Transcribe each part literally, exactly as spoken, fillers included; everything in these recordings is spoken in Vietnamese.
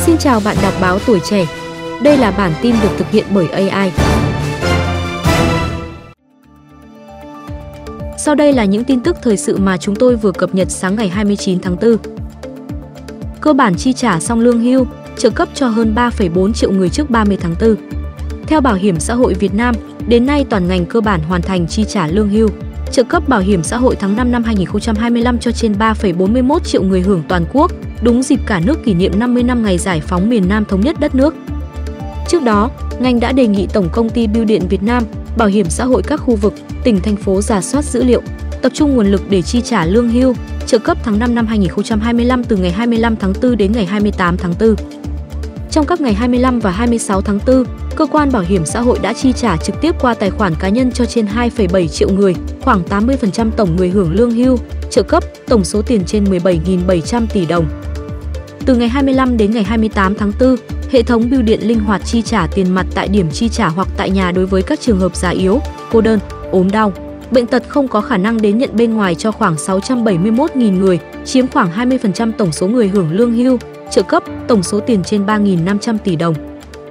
Xin chào bạn đọc báo Tuổi Trẻ. Đây là bản tin được thực hiện bởi a i. Sau đây là những tin tức thời sự mà chúng tôi vừa cập nhật sáng ngày hai mươi chín tháng tư. Cơ bản chi trả xong lương hưu, trợ cấp cho hơn ba phẩy bốn triệu người trước ba mươi tháng tư. Theo Bảo hiểm xã hội Việt Nam, đến nay toàn ngành cơ bản hoàn thành chi trả lương hưu, trợ cấp bảo hiểm xã hội tháng năm năm hai nghìn không trăm hai mươi lăm cho trên ba phẩy bốn mươi mốt triệu người hưởng toàn quốc, đúng dịp cả nước kỷ niệm năm mươi năm ngày giải phóng miền Nam thống nhất đất nước. Trước đó, ngành đã đề nghị Tổng công ty Bưu điện Việt Nam, Bảo hiểm xã hội các khu vực, tỉnh, thành phố rà soát dữ liệu, tập trung nguồn lực để chi trả lương hưu, trợ cấp tháng năm năm hai nghìn không trăm hai mươi lăm từ ngày hai mươi lăm tháng tư đến ngày hai mươi tám tháng tư. Trong các ngày hai mươi lăm và hai mươi sáu tháng tư, cơ quan bảo hiểm xã hội đã chi trả trực tiếp qua tài khoản cá nhân cho trên hai phẩy bảy triệu người, khoảng tám mươi phần trăm tổng người hưởng lương hưu, trợ cấp, tổng số tiền trên mười bảy nghìn bảy trăm tỷ đồng. Từ ngày hai mươi lăm đến ngày hai mươi tám tháng tư, hệ thống bưu điện linh hoạt chi trả tiền mặt tại điểm chi trả hoặc tại nhà đối với các trường hợp già yếu, cô đơn, ốm đau, bệnh tật không có khả năng đến nhận bên ngoài cho khoảng sáu trăm bảy mươi mốt nghìn người, chiếm khoảng hai mươi phần trăm tổng số người hưởng lương hưu, trợ cấp, tổng số tiền trên ba nghìn năm trăm tỷ đồng.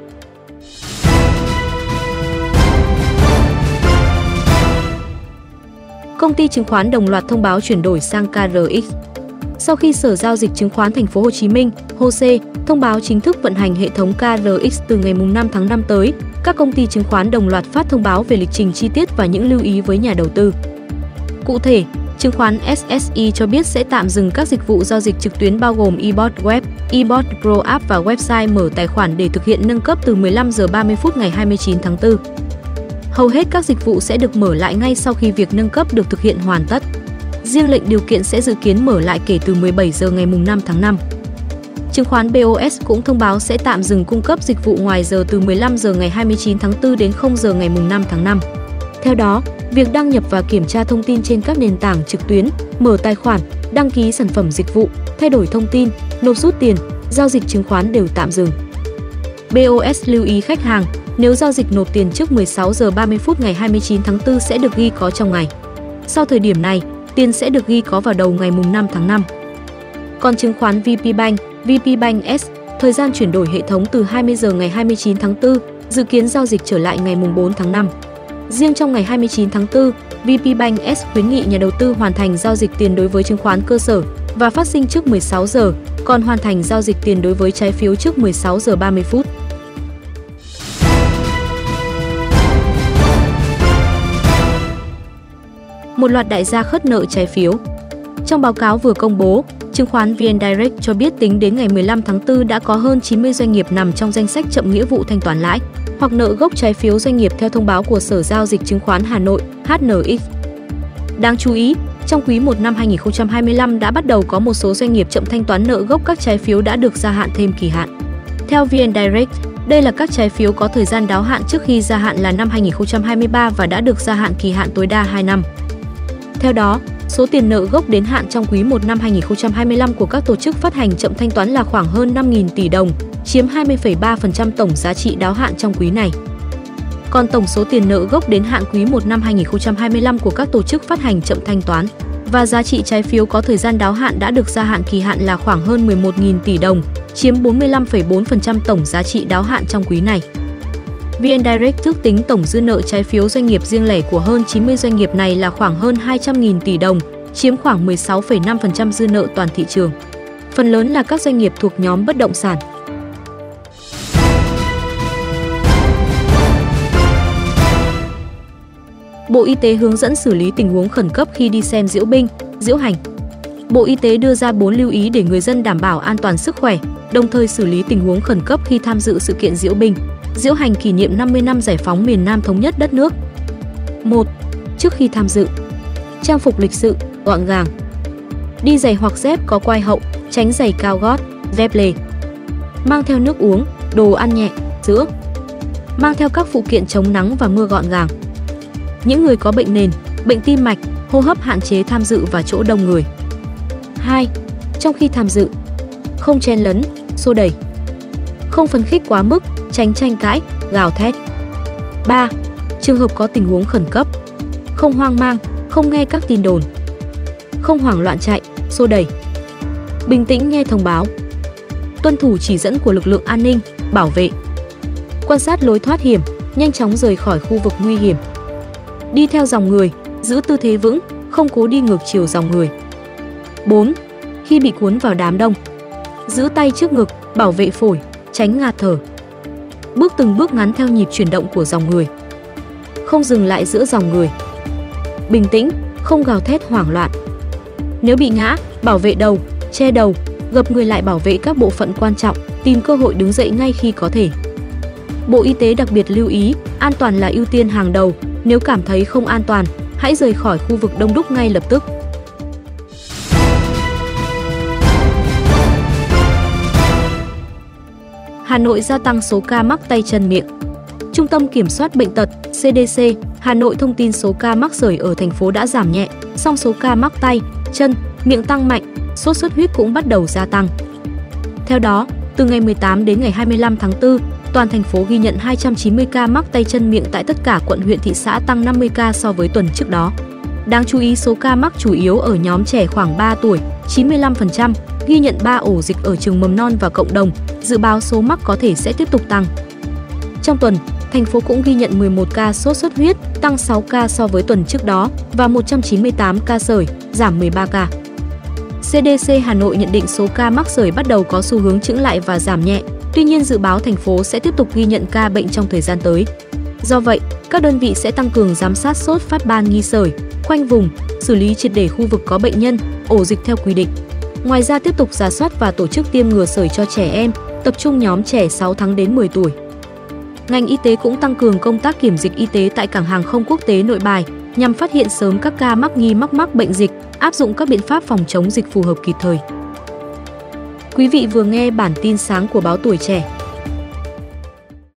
Công ty chứng khoán đồng loạt thông báo chuyển đổi sang ca rờ ích. Sau khi Sở Giao dịch Chứng khoán Thành phố Hồ Chí Minh, H O S E, thông báo chính thức vận hành hệ thống ca rờ ích từ ngày năm tháng năm tới, các công ty chứng khoán đồng loạt phát thông báo về lịch trình chi tiết và những lưu ý với nhà đầu tư. Cụ thể, chứng khoán ét ét i cho biết sẽ tạm dừng các dịch vụ giao dịch trực tuyến bao gồm e-bot web, e-bot Pro app và website mở tài khoản để thực hiện nâng cấp từ mười lăm giờ ba mươi phút ngày hai mươi chín tháng tư. Hầu hết các dịch vụ sẽ được mở lại ngay sau khi việc nâng cấp được thực hiện hoàn tất. Riêng lệnh điều kiện sẽ dự kiến mở lại kể từ mười bảy giờ ngày năm tháng năm. Chứng khoán bê o ét cũng thông báo sẽ tạm dừng cung cấp dịch vụ ngoài giờ từ mười lăm giờ ngày hai mươi chín tháng tư đến không giờ ngày năm tháng năm. Theo đó, việc đăng nhập và kiểm tra thông tin trên các nền tảng trực tuyến, mở tài khoản, đăng ký sản phẩm dịch vụ, thay đổi thông tin, nộp rút tiền, giao dịch chứng khoán đều tạm dừng. bê o ét lưu ý khách hàng, nếu giao dịch nộp tiền trước mười sáu giờ ba mươi phút ngày hai mươi chín tháng tư sẽ được ghi có trong ngày. Sau thời điểm này, tiền sẽ được ghi có vào đầu ngày năm tháng năm. Còn chứng khoán vê pê Bank, vê pê Bank S, thời gian chuyển đổi hệ thống từ hai mươi giờ ngày hai mươi chín tháng tư, dự kiến giao dịch trở lại ngày bốn tháng năm. Riêng trong ngày hai mươi chín tháng tư, vê pê Bank S khuyến nghị nhà đầu tư hoàn thành giao dịch tiền đối với chứng khoán cơ sở và phát sinh trước mười sáu giờ, còn hoàn thành giao dịch tiền đối với trái phiếu trước mười sáu giờ ba mươi phút. Một loạt đại gia khất nợ trái phiếu. Trong báo cáo vừa công bố, chứng khoán vê en Direct cho biết tính đến ngày mười lăm tháng tư đã có hơn chín mươi doanh nghiệp nằm trong danh sách chậm nghĩa vụ thanh toán lãi hoặc nợ gốc trái phiếu doanh nghiệp theo thông báo của Sở Giao dịch Chứng khoán Hà Nội H N X. Đáng chú ý, trong quý một năm hai nghìn không trăm hai mươi lăm đã bắt đầu có một số doanh nghiệp chậm thanh toán nợ gốc các trái phiếu đã được gia hạn thêm kỳ hạn. Theo vê en Direct, đây là các trái phiếu có thời gian đáo hạn trước khi gia hạn là năm hai nghìn không trăm hai mươi ba và đã được gia hạn kỳ hạn tối đa hai năm. Theo đó, số tiền nợ gốc đến hạn trong quý một năm hai nghìn không trăm hai mươi lăm của các tổ chức phát hành chậm thanh toán là khoảng hơn năm nghìn tỷ đồng, chiếm hai mươi phẩy ba phần trăm tổng giá trị đáo hạn trong quý này. Còn tổng số tiền nợ gốc đến hạn quý một năm hai nghìn không trăm hai mươi lăm của các tổ chức phát hành chậm thanh toán và giá trị trái phiếu có thời gian đáo hạn đã được gia hạn kỳ hạn là khoảng hơn mười một nghìn tỷ đồng, chiếm bốn mươi lăm phẩy bốn phần trăm tổng giá trị đáo hạn trong quý này. vê en Direct ước tính tổng dư nợ trái phiếu doanh nghiệp riêng lẻ của hơn chín mươi doanh nghiệp này là khoảng hơn hai trăm nghìn tỷ đồng, chiếm khoảng mười sáu phẩy năm phần trăm dư nợ toàn thị trường. Phần lớn là các doanh nghiệp thuộc nhóm bất động sản. Bộ Y tế hướng dẫn xử lý tình huống khẩn cấp khi đi xem diễu binh, diễu hành. Bộ Y tế đưa ra bốn lưu ý để người dân đảm bảo an toàn sức khỏe, đồng thời xử lý tình huống khẩn cấp khi tham dự sự kiện diễu binh, diễu hành kỷ niệm năm mươi năm giải phóng miền Nam thống nhất đất nước. một. Trước khi tham dự, trang phục lịch sự, gọn gàng. Đi giày hoặc dép có quai hậu, tránh giày cao gót, dép lề. Mang theo nước uống, đồ ăn nhẹ, sữa. Mang theo các phụ kiện chống nắng và mưa gọn gàng. Những người có bệnh nền, bệnh tim mạch, hô hấp hạn chế tham dự vào chỗ đông người. hai. Trong khi tham dự, không chen lấn, xô đẩy. Không phấn khích quá mức, tránh tranh cãi, gào thét. ba. Trường hợp có tình huống khẩn cấp, không hoang mang, không nghe các tin đồn. Không hoảng loạn chạy, xô đẩy. Bình tĩnh nghe thông báo. tuân thủ chỉ dẫn của lực lượng an ninh, bảo vệ. Quan sát lối thoát hiểm, nhanh chóng rời khỏi khu vực nguy hiểm. Đi theo dòng người, giữ tư thế vững, không cố đi ngược chiều dòng người. bốn. Khi bị cuốn vào đám đông, giữ tay trước ngực, bảo vệ phổi, tránh ngạt thở. Bước từng bước ngắn theo nhịp chuyển động của dòng người. Không dừng lại giữa dòng người. Bình tĩnh, không gào thét hoảng loạn. Nếu bị ngã, bảo vệ đầu, che đầu, gập người lại bảo vệ các bộ phận quan trọng, tìm cơ hội đứng dậy ngay khi có thể. Bộ Y tế đặc biệt lưu ý, an toàn là ưu tiên hàng đầu, nếu cảm thấy không an toàn, hãy rời khỏi khu vực đông đúc ngay lập tức. Hà Nội gia tăng số ca mắc tay chân miệng. Trung tâm Kiểm soát Bệnh tật C D C Hà Nội thông tin số ca mắc sởi ở thành phố đã giảm nhẹ, song số ca mắc tay, chân, miệng tăng mạnh, sốt xuất huyết cũng bắt đầu gia tăng. Theo đó, từ ngày mười tám đến ngày hai mươi lăm tháng tư, toàn thành phố ghi nhận hai trăm chín mươi ca mắc tay chân miệng tại tất cả quận huyện thị xã, tăng năm mươi ca so với tuần trước đó. Đáng chú ý, số ca mắc chủ yếu ở nhóm trẻ khoảng ba tuổi, chín mươi lăm phần trăm, ghi nhận ba ổ dịch ở trường mầm non và cộng đồng, dự báo số mắc có thể sẽ tiếp tục tăng. Trong tuần, thành phố cũng ghi nhận mười một ca sốt xuất huyết, tăng sáu ca so với tuần trước đó và một trăm chín mươi tám ca sởi, giảm mười ba ca. C D C Hà Nội nhận định số ca mắc sởi bắt đầu có xu hướng chững lại và giảm nhẹ, tuy nhiên dự báo thành phố sẽ tiếp tục ghi nhận ca bệnh trong thời gian tới. Do vậy, các đơn vị sẽ tăng cường giám sát sốt phát ban nghi sởi, khoanh vùng, xử lý triệt để khu vực có bệnh nhân, ổ dịch theo quy định. Ngoài ra, tiếp tục rà soát và tổ chức tiêm ngừa sởi cho trẻ em, tập trung nhóm trẻ sáu tháng đến mười tuổi. Ngành y tế cũng tăng cường công tác kiểm dịch y tế tại cảng hàng không quốc tế Nội Bài nhằm phát hiện sớm các ca mắc nghi mắc mắc bệnh dịch, áp dụng các biện pháp phòng chống dịch phù hợp kịp thời. Quý vị vừa nghe bản tin sáng của báo Tuổi Trẻ.